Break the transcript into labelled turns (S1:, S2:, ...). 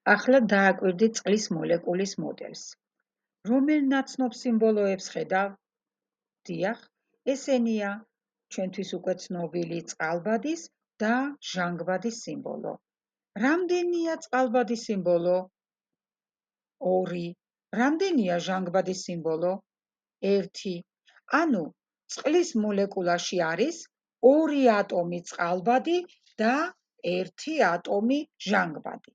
S1: ახლა დააკვირდით წყლის მოლეკულის მოდელს. რომელ ნაცნობ სიმბოლოებს ხედავ? დიახ, ესენია ჩვენთვის უკვე ცნობილი წყალბადის და ჟანგბადის სიმბოლო. რამდენია წყალბადის სიმბოლო? 2. რამდენია ჟანგბადის სიმბოლო? 1. ანუ წყლის მოლეკულაში არის 2 ატომი წყალბადი და 1 ატომი ჟანგბადი.